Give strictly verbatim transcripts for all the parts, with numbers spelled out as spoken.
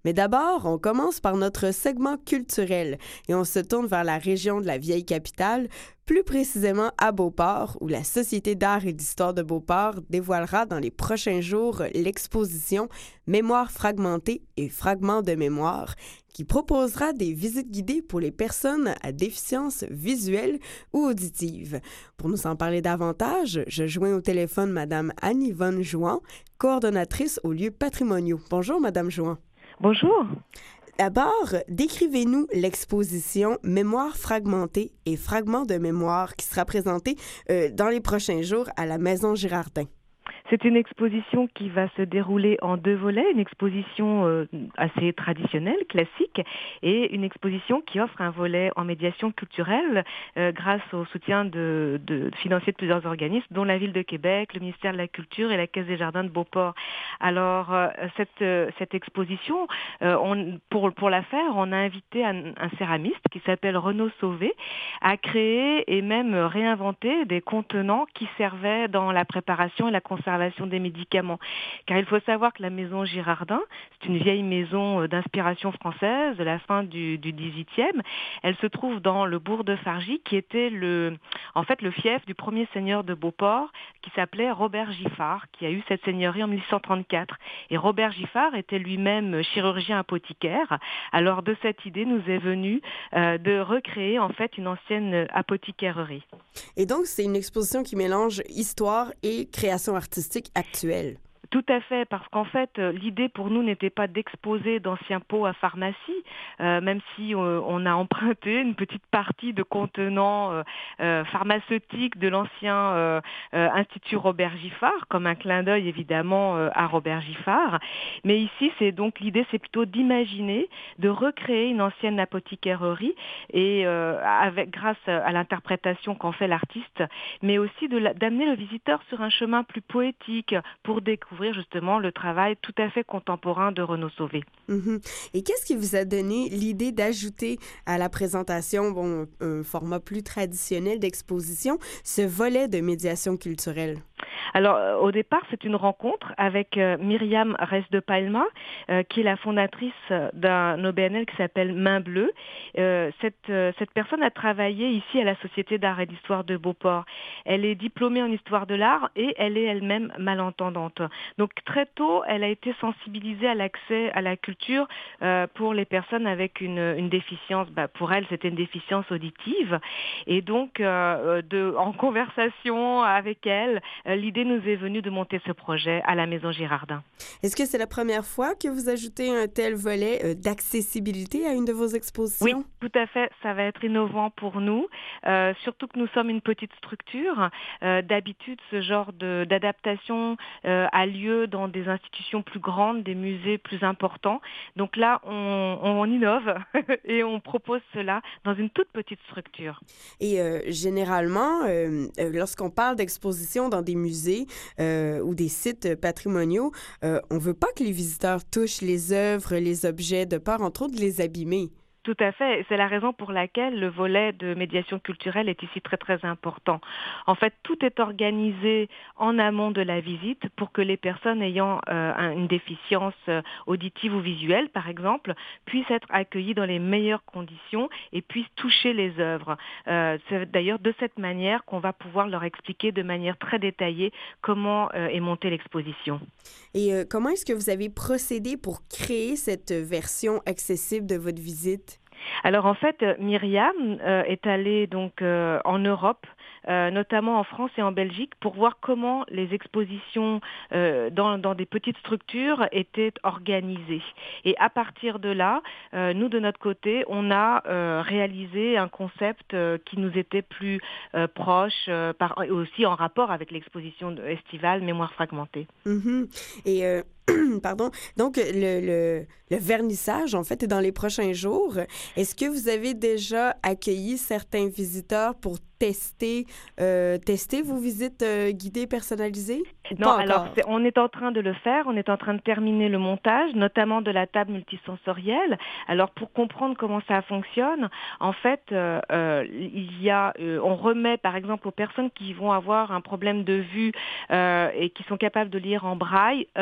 Mais d'abord, on commence par notre segment culturel et on se tourne vers la région de la vieille capitale, plus précisément à Beauport, où la Société d'art et d'histoire de Beauport dévoilera dans les prochains jours l'exposition Mémoire fragmentée et fragments de mémoire, qui proposera des visites guidées pour les personnes à déficience visuelle ou auditive. Pour nous en parler davantage, je joins au téléphone Madame Anne-Yvonne Jouan, coordonnatrice aux lieux patrimoniaux. Bonjour Madame Jouan. Bonjour. D'abord, décrivez-nous l'exposition Mémoire fragmentée et fragments de mémoire qui sera présentée euh, dans les prochains jours à la Maison Girardin. C'est une exposition qui va se dérouler en deux volets, une exposition euh, assez traditionnelle, classique, et une exposition qui offre un volet en médiation culturelle euh, grâce au soutien de, de, de financiers de plusieurs organismes, dont la Ville de Québec, le ministère de la Culture et la Caisse des Jardins de Beauport. Alors, euh, cette, euh, cette exposition, euh, on, pour, pour la faire, on a invité un, un céramiste qui s'appelle Renaud Sauvé à créer et même réinventer des contenants qui servaient dans la préparation et la conservation des médicaments. Car il faut savoir que la maison Girardin, c'est une vieille maison d'inspiration française de la fin du, du dix-huitième. Elle se trouve dans le bourg de Fargy, qui était le, en fait le fief du premier seigneur de Beauport, qui s'appelait Robert Giffard, qui a eu cette seigneurie en mille huit cent trente-quatre. Et Robert Giffard était lui-même chirurgien apothicaire. Alors de cette idée nous est venue euh, de recréer en fait une ancienne apothicaire-rie. Et donc, c'est une exposition qui mélange histoire et création artistique actuelle. Tout à fait, parce qu'en fait, l'idée pour nous n'était pas d'exposer d'anciens pots à pharmacie, euh, même si euh, on a emprunté une petite partie de contenants euh, euh, pharmaceutiques de l'ancien euh, euh, Institut Robert Giffard, comme un clin d'œil évidemment euh, à Robert Giffard. Mais ici, c'est donc l'idée, c'est plutôt d'imaginer, de recréer une ancienne apothicaire-rie et euh, avec grâce à l'interprétation qu'en fait l'artiste, mais aussi de la, d'amener le visiteur sur un chemin plus poétique pour découvrir justement le travail tout à fait contemporain de Renaud Sauvé. Mm-hmm. Et qu'est-ce qui vous a donné l'idée d'ajouter à la présentation, bon, un format plus traditionnel d'exposition, ce volet de médiation culturelle? Alors, euh, au départ, c'est une rencontre avec euh, Myriam Rez de Palma, euh, qui est la fondatrice d'un O B N L qui s'appelle Main Bleue. Euh, cette, euh, cette personne a travaillé ici à la Société d'art et d'histoire de Beauport. Elle est diplômée en histoire de l'art et elle est elle-même malentendante. Donc, très tôt, elle a été sensibilisée à l'accès à la culture euh, pour les personnes avec une, une déficience. Bah, pour elle, c'était une déficience auditive. Et donc, euh, de, en conversation avec elle, euh, l'idée nous est venue de monter ce projet à la Maison Girardin. Est-ce que c'est la première fois que vous ajoutez un tel volet euh, d'accessibilité à une de vos expositions? Oui, tout à fait. Ça va être innovant pour nous, euh, surtout que nous sommes une petite structure. Euh, d'habitude, ce genre de, d'adaptation euh, a lieu dans des institutions plus grandes, des musées plus importants. Donc là, on, on innove et on propose cela dans une toute petite structure. Et euh, généralement, euh, euh, lorsqu'on parle d'exposition dans des musées euh, ou des sites patrimoniaux, euh, on ne veut pas que les visiteurs touchent les œuvres, les objets, de peur, entre autres, de les abîmer. Tout à fait. C'est la raison pour laquelle le volet de médiation culturelle est ici très très important. En fait, tout est organisé en amont de la visite pour que les personnes ayant euh, une déficience euh, auditive ou visuelle, par exemple, puissent être accueillies dans les meilleures conditions et puissent toucher les œuvres. Euh, c'est d'ailleurs de cette manière qu'on va pouvoir leur expliquer de manière très détaillée comment euh, est montée l'exposition. Et euh, comment est-ce que vous avez procédé pour créer cette version accessible de votre visite? Alors en fait, Myriam euh, est allée donc euh, en Europe, euh, notamment en France et en Belgique, pour voir comment les expositions euh, dans, dans des petites structures étaient organisées. Et à partir de là, euh, nous de notre côté, on a euh, réalisé un concept euh, qui nous était plus euh, proche, euh, par, aussi en rapport avec l'exposition estivale Mémoire fragmentée. Mm-hmm. Et euh, pardon. Donc, le, le, le vernissage, en fait, est dans les prochains jours. Est-ce que vous avez déjà accueilli certains visiteurs pour tester, euh, tester vos visites euh, guidées personnalisées? Non, alors c'est, on est en train de le faire, on est en train de terminer le montage, notamment de la table multisensorielle. Alors pour comprendre comment ça fonctionne, en fait, euh, euh, il y a, euh, on remet par exemple aux personnes qui vont avoir un problème de vue euh, et qui sont capables de lire en braille, euh, un document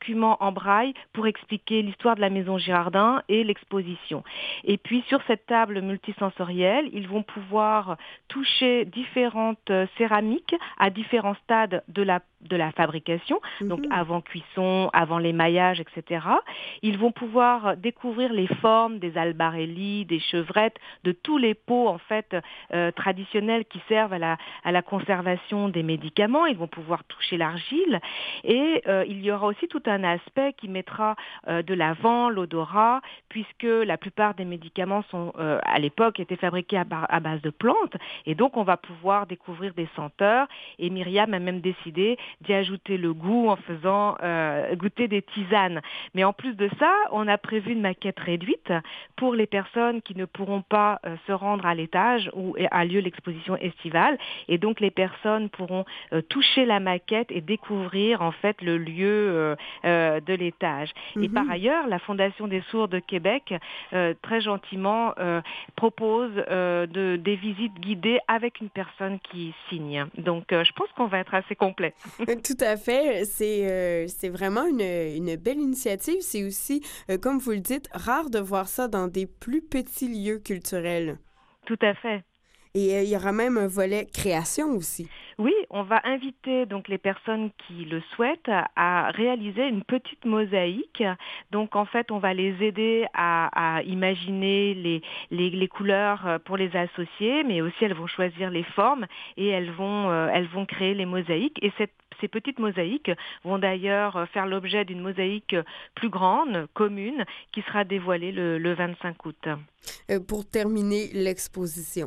documents en braille pour expliquer l'histoire de la maison Girardin et l'exposition. Et puis sur cette table multisensorielle, ils vont pouvoir toucher différentes euh, céramiques à différents stades de la de la fabrication, mm-hmm. donc avant cuisson, avant l'émaillage, et cetera. Ils vont pouvoir découvrir les formes des albarelli, des chevrettes, de tous les pots en fait euh, traditionnels qui servent à la, à la conservation des médicaments. Ils vont pouvoir toucher l'argile et euh, il y aura aussi tout un aspect qui mettra euh, de l'avant l'odorat, puisque la plupart des médicaments sont euh, à l'époque étaient fabriqués à, bar- à base de plantes et donc on va pouvoir découvrir des senteurs et Myriam a même décidé d'y ajouter le goût en faisant euh, goûter des tisanes. Mais en plus de ça, on a prévu une maquette réduite pour les personnes qui ne pourront pas euh, se rendre à l'étage où a lieu l'exposition estivale. Et donc les personnes pourront euh, toucher la maquette et découvrir en fait le lieu euh, euh, de l'étage. Mm-hmm. Et par ailleurs, la Fondation des sourds de Québec, euh, très gentiment, euh, propose euh, de, des visites guidées avec une personne qui signe. Donc euh, je pense qu'on va être assez complet. Tout à fait. C'est, euh, c'est vraiment une, une belle initiative. C'est aussi, euh, comme vous le dites, rare de voir ça dans des plus petits lieux culturels. Tout à fait. Et euh, il y aura même un volet création aussi. Oui, on va inviter donc les personnes qui le souhaitent à réaliser une petite mosaïque. Donc en fait, on va les aider à, à imaginer les, les, les couleurs pour les associer, mais aussi elles vont choisir les formes et elles vont, euh, elles vont créer les mosaïques. Et cette Ces petites mosaïques vont d'ailleurs faire l'objet d'une mosaïque plus grande, commune, qui sera dévoilée le, le vingt-cinq août. Euh, pour terminer l'exposition,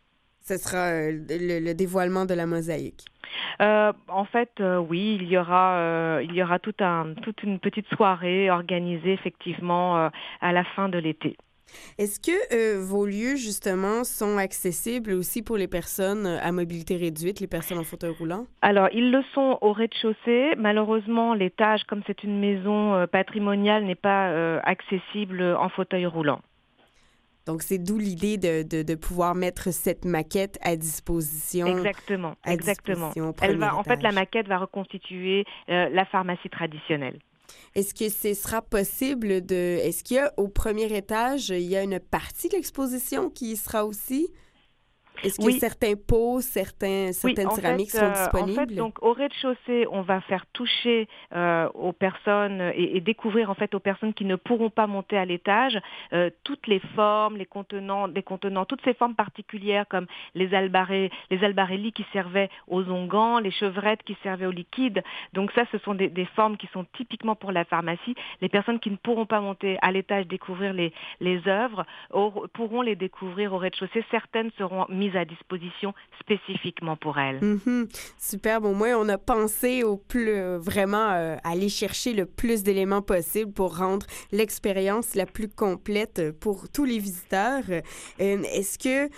ce sera euh, le, le dévoilement de la mosaïque. Euh, en fait, euh, oui, il y aura, euh, il y aura tout un, toute une petite soirée organisée effectivement euh, à la fin de l'été. Est-ce que euh, vos lieux, justement, sont accessibles aussi pour les personnes à mobilité réduite, les personnes en fauteuil roulant? Alors, ils le sont au rez-de-chaussée. Malheureusement, l'étage, comme c'est une maison euh, patrimoniale, n'est pas euh, accessible en fauteuil roulant. Donc, c'est d'où l'idée de, de, de pouvoir mettre cette maquette à disposition. Exactement, à exactement. Disposition Elle va, étage. en fait, la maquette va reconstituer euh, la pharmacie traditionnelle. Est-ce que ce sera possible de... Est-ce qu'il y a au premier étage, il y a une partie de l'exposition qui y sera aussi? Est-ce que oui. certains pots, certains, certaines oui, céramiques fait, sont euh, disponibles? En fait, donc, au rez-de-chaussée, on va faire toucher euh, aux personnes et, et découvrir en fait aux personnes qui ne pourront pas monter à l'étage euh, toutes les formes, les contenants, les contenants, toutes ces formes particulières comme les albaré, les albarelli qui servaient aux onguents, les chevrettes qui servaient au liquide. Donc ça, ce sont des, des formes qui sont typiquement pour la pharmacie. Les personnes qui ne pourront pas monter à l'étage découvrir les, les œuvres or, pourront les découvrir au rez-de-chaussée. Certaines seront mises à disposition spécifiquement pour elles. Mm-hmm. Super. Au moins, on a pensé au plus, euh, vraiment euh, aller chercher le plus d'éléments possible pour rendre l'expérience la plus complète pour tous les visiteurs. Euh, est-ce que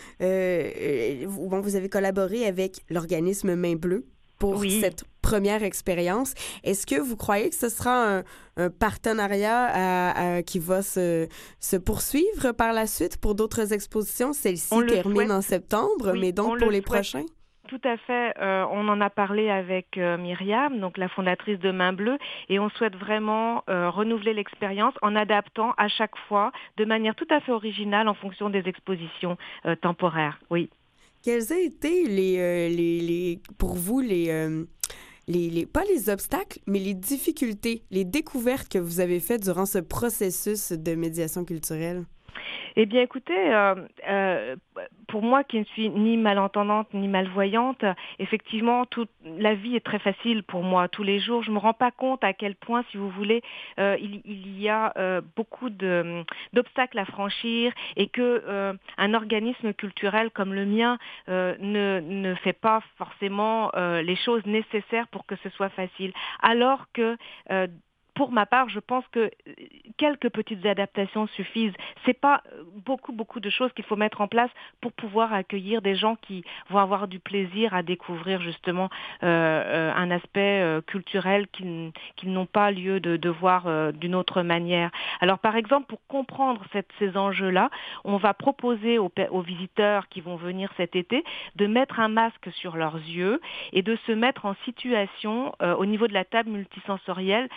euh, vous, bon, vous avez collaboré avec l'organisme Main Bleue pour oui. cette première expérience? Est-ce que vous croyez que ce sera un, un partenariat à, à, qui va se, se poursuivre par la suite pour d'autres expositions? Celle-ci termine en septembre, oui, mais donc pour les souhaite. prochains? Tout à fait. Euh, on en a parlé avec euh, Myriam, donc la fondatrice de Main Bleue, et on souhaite vraiment euh, renouveler l'expérience en adaptant à chaque fois de manière tout à fait originale en fonction des expositions euh, temporaires. Oui. Quels ont été les, euh, les, les pour vous les, euh, les, les pas les obstacles, mais les difficultés, les découvertes que vous avez faites durant ce processus de médiation culturelle? Eh bien, écoutez, euh, euh, pour moi qui ne suis ni malentendante ni malvoyante, effectivement, toute la vie est très facile pour moi tous les jours. Je ne me rends pas compte à quel point, si vous voulez, euh, il, il y a euh, beaucoup de, d'obstacles à franchir et que euh, un organisme culturel comme le mien euh, ne, ne fait pas forcément euh, les choses nécessaires pour que ce soit facile. Alors que euh, pour ma part, je pense que quelques petites adaptations suffisent. C'est pas beaucoup, beaucoup de choses qu'il faut mettre en place pour pouvoir accueillir des gens qui vont avoir du plaisir à découvrir justement euh, un aspect euh, culturel qu'ils, qu'ils n'ont pas lieu de, de voir euh, d'une autre manière. Alors par exemple, pour comprendre cette, ces enjeux-là, on va proposer aux, aux visiteurs qui vont venir cet été de mettre un masque sur leurs yeux et de se mettre en situation euh, au niveau de la table multisensorielle d'une personne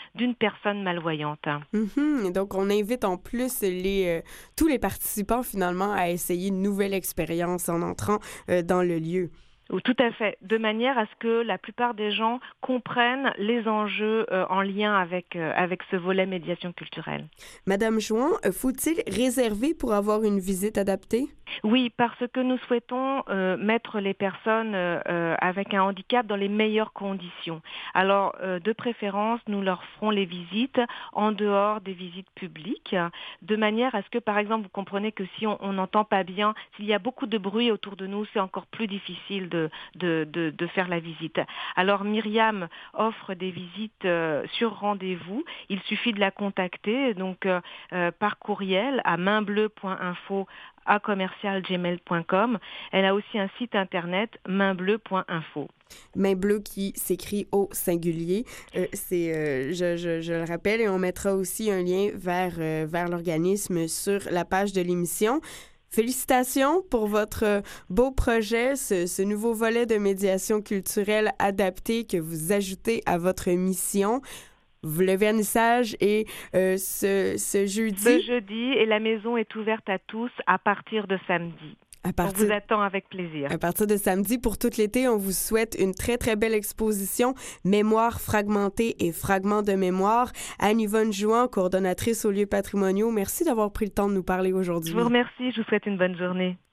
personnes malvoyantes. Mm-hmm. Et donc, on invite en plus les, euh, tous les participants finalement à essayer une nouvelle expérience en entrant euh, dans le lieu. Tout à fait, de manière à ce que la plupart des gens comprennent les enjeux euh, en lien avec, euh, avec ce volet médiation culturelle. Madame Jouan, faut-il réserver pour avoir une visite adaptée? Oui, parce que nous souhaitons euh, mettre les personnes euh, avec un handicap dans les meilleures conditions. Alors, euh, de préférence, nous leur ferons les visites en dehors des visites publiques, de manière à ce que, par exemple, vous comprenez que si on n'entend pas bien, s'il y a beaucoup de bruit autour de nous, c'est encore plus difficile de, de, de, de faire la visite. Alors, Myriam offre des visites euh, sur rendez-vous. Il suffit de la contacter donc euh, euh, par courriel à mainbleu point info à commercial gmail point com. Elle a aussi un site internet mainbleu point info. Main bleue qui s'écrit au singulier. Euh, c'est, euh, je, je, je le rappelle, et on mettra aussi un lien vers, euh, vers l'organisme sur la page de l'émission. Félicitations pour votre beau projet, ce, ce nouveau volet de médiation culturelle adapté que vous ajoutez à votre mission. Le vernissage est euh, ce, ce jeudi. Ce jeudi, et la maison est ouverte à tous à partir de samedi. À partir, on vous attend avec plaisir. À partir de samedi, pour tout l'été, on vous souhaite une très, très belle exposition Mémoire fragmentée et fragments de mémoire. Anne-Yvonne Jouan, coordonnatrice aux lieux patrimoniaux, merci d'avoir pris le temps de nous parler aujourd'hui. Je vous remercie, je vous souhaite une bonne journée.